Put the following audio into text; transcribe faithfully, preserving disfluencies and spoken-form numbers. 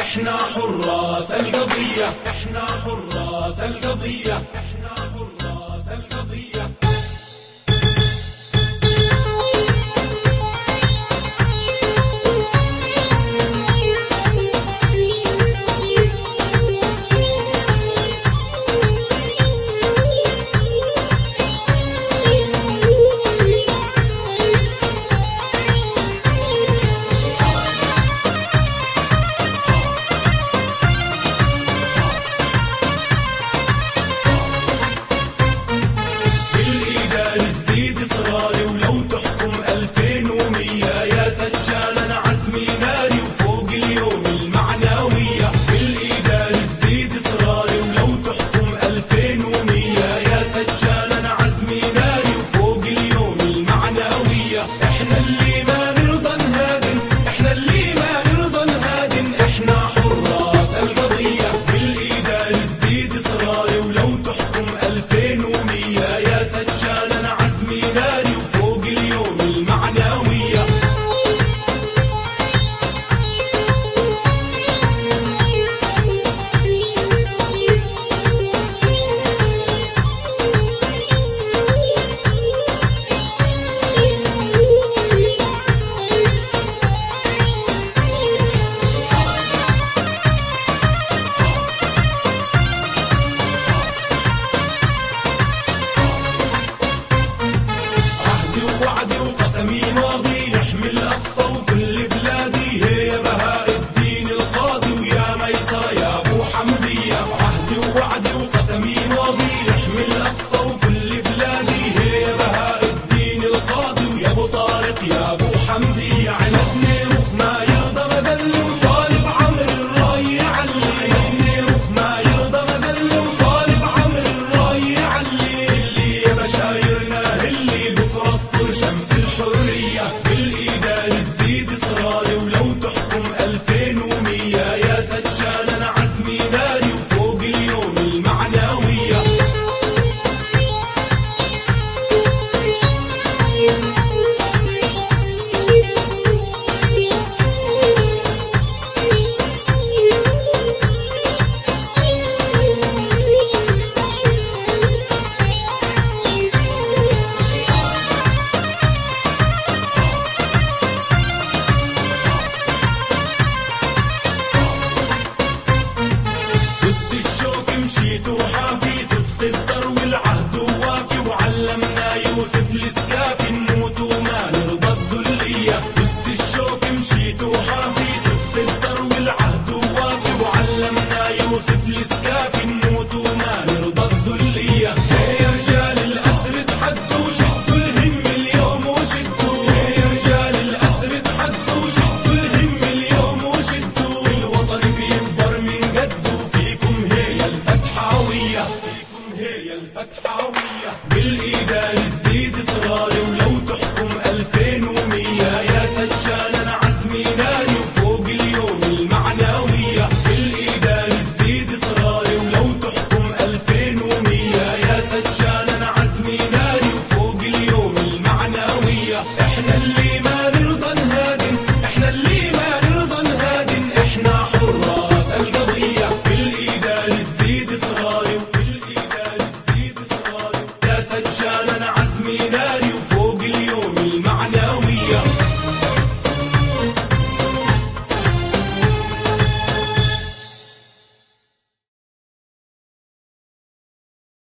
احنا حراس القضية، احنا حراس القضية، احنا حراس القضية. تزيد إصراري ولو تحكم ألفين ومية يا سجال أنا عزمي ناري وفوق اليوم المعنوية. بالإيدان تزيد إصراري ولو تحكم ألفين ومية يا سجال أنا عزمي ناري وفوق اليوم المعنوية. إحنا اللي ما نرضى نهادن، إحنا اللي ما نرضى نهادن، إحنا حراس القضية. بالإيدان تزيد إصراري ولو تحكم ألفين ومية يا سجال أنا عزمي ناري وفوق اليوم المعنوية. وعدي وقسمي ماضي نحمي الأقصى وكل بلادي، هي بهاء الدين القاضي ويا ميسرة يا أبو حمدية. عهدي ووعدي وقسمي ماضي نحمي الأقصى وكل بلادي، هي بهاء الدين القاضي ويا أبو طارق يا أبو حمدية. عندنا رخ ما يرضى مذل وطالب عمرو الراي يعلي، عندنا رخ ما يرضى مذل وطالب عمرو الراي يعلي. اللي يا بشايرنا اللي بكرة شمس الحرية. بالإيدان تزيد إصراري ولو تحكم ألفين ومية يا سجال أنا عزمي ناري وفوق اليوم المعنوية. مشيت وحافي صدق الزر والعهد ووافي، وعلمنا يوسف الاسكافي نموت وما نرضى الذلية. وسط الشوك مشيت وحافي صدق الزر والعهد ووافي، وعلمنا يوسف الاسكافي